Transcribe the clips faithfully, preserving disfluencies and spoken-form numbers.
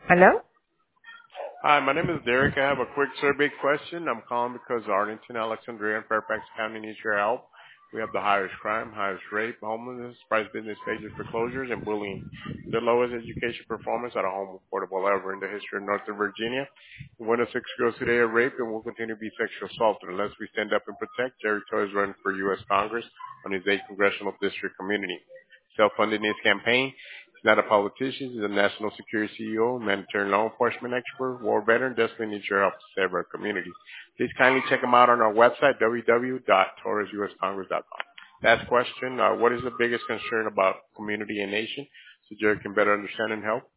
Hello? Hi, my name is Derek. I have a quick survey question. I'm calling because Arlington, Alexandria, and Fairfax County needs your help. We have the highest crime, highest rape, homelessness, price business pages, foreclosures, and bullying. The lowest education performance at a home affordable ever in the history of Northern Virginia. One of six girls today are raped and will continue to be sexual assaulted unless we stand up and protect. Jerry Toy is running for U S Congress on his eighth congressional district community. Self-funding his campaign. He's not a politician. He's a national security C E O, humanitarian law enforcement expert, war veteran. Desperately needs your help to save our community. Please kindly check him out on our website, w w w dot torres u s congress dot com. Last question, uh, what is the biggest concern about community and nation so Jared can better understand and help?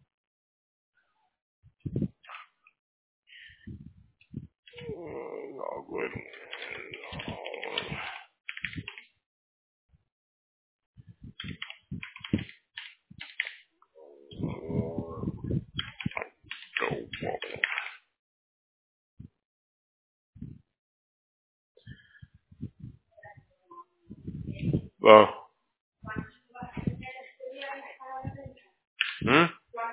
Mm, all good. Uh, ¿hmm?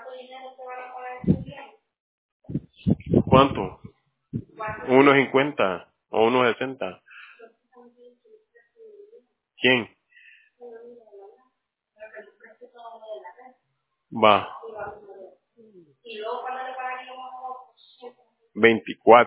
¿Cuánto? ¿Uno cincuenta o uno sesenta? ¿Quién? Va. veinticuatro.